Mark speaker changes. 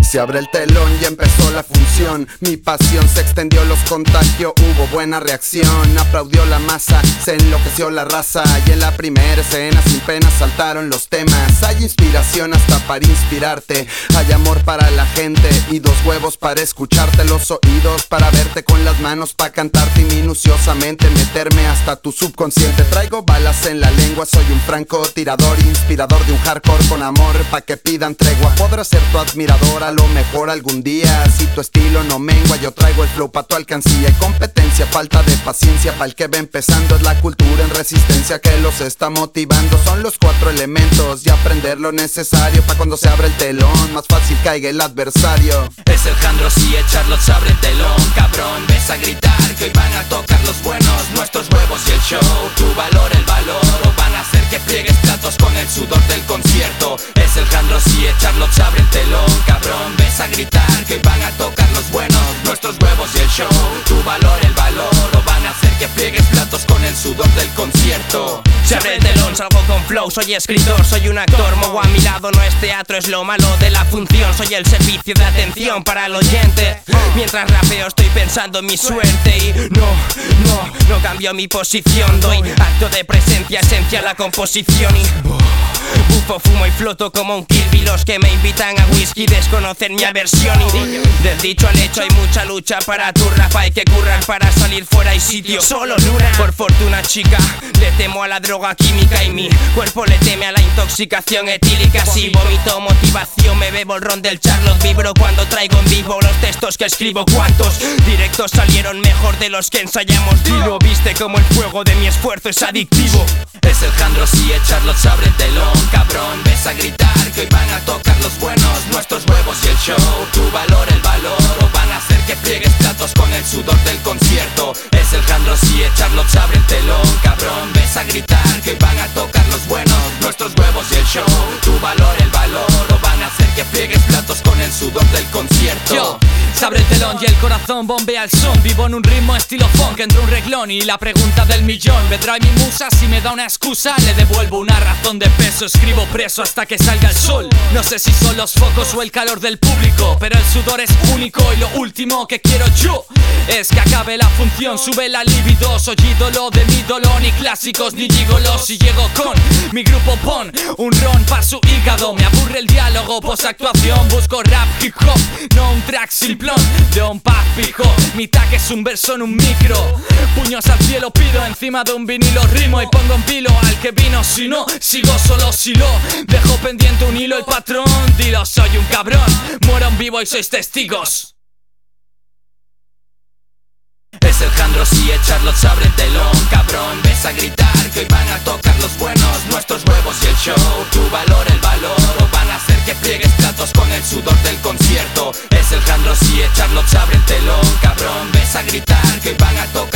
Speaker 1: Se abre el telón y empezó la función. Mi pasión se extendió, los contagió, hubo buena reacción. Aplaudió la masa, se enloqueció la raza. Y en la primera escena sin pena saltaron los temas. Hay inspiración hasta para inspirarte. Hay amor para la gente y 2 huevos para escucharte. Los oídos para verte, con las manos para cantarte y minuciosamente meterme hasta tu subconsciente. Traigo balas en la lengua, soy un francotirador, inspirador de un hardcore con amor pa' que pidan tregua. Podrás ser tu admirador a lo mejor algún día, si tu estilo no mengua. Yo traigo el flow pa' tu alcancía. Hay competencia, falta de paciencia pa' el que va empezando. Es la cultura en resistencia que los está motivando. Son los 4 elementos y aprender lo necesario pa' cuando se abre el telón más fácil caiga el adversario.
Speaker 2: Es el Jandros y el Charlotte, se abre el telón, cabrón. Ves a gritar que hoy van a tocar los buenos, nuestros huevos y el show. Tu valor, el valor, o van a hacer que pliegues platos con el sudor del concierto. Es el Jandros y el Charlotte, se abre el telón, cabrón. Ves a gritar que hoy van a tocar los buenos, nuestros huevos y el show. Tu valor, el valor, o van a hacer que pliegues platos con el sudor del concierto.
Speaker 3: Se abre el telón, salgo con flow, soy escritor, soy un actor. Mogo a mi lado, no es teatro, es lo malo de la función. Soy el servicio de atención para el oyente. Mientras rapeo estoy pensando en mi suerte y no cambio mi posición. Doy acto de presencia, esencia a la composición y bufo, fumo y floto como un Kirby. Los que me invitan a whisky desconocen mi aversión. Y del dicho al hecho hay mucha lucha para tu rap. Hay que currar para salir fuera y sitio solo luna. Por fortuna chica, le temo a la droga química y mi cuerpo le teme a la intoxicación etílica. Si vomito motivación, me bebo el ron del Charlotte. Vibro cuando traigo en vivo los textos que escribo. ¿Cuántos directos salieron mejor de los que ensayamos? Dilo, viste como el fuego de mi esfuerzo es adictivo.
Speaker 2: Es el Jandros y el Charlotte, se abre el telón, cabrón. Ves a gritar que hoy van a tocar los buenos, nuestros huevos y el show. Tu valor, el valor, o van a hacer que pliegues platos con el sudor del concierto. Es el Jandros y el Charlotte, se abre el telón, cabrón. Ves a gritar que hoy van a tocar los buenos, nuestros huevos y el show. Tu valor, el valor, o van a hacer que pliegues platos con el sudor del concierto.
Speaker 4: Yo, se abre el telón y el corazón bombea el son. Vivo en un ritmo estilo funk, entre un reglón y la pregunta del millón. Vendrá mi musa, si me da una excusa le devuelvo una razón de peso. Escribo preso hasta que salga el sol. No sé si son los focos o el calor del público, pero el sudor es único y lo último que quiero yo es que acabe la función, sube la libido. Soy ídolo de mi dolor, ni clásicos ni gigolos. Si llego con mi grupo pon un ron pa' su hígado. Me aburre el diálogo, post-actuación. Busco rap hip hop, no un track simplón de un paz fijo. Mi tag es un verso en un micro. Puños al cielo pido, encima de un vinilo rimo y pongo en vilo al que vino. Si no, sigo solo si lo dejo pendiente un hilo. El patrón, dilo, soy un cabrón. Muero en vivo y sois testigos.
Speaker 2: Es el Jandros y el Charlotte, se abre el telón, cabrón. Ves a gritar que hoy van a tocar los buenos, nuestros huevos y el show. Tu valor, el valor, o van a hacer que pliegues platos con el sudor del concierto. Es el Jandros y el Charlotte, se abre el telón, cabrón. Ves a gritar que hoy van a tocar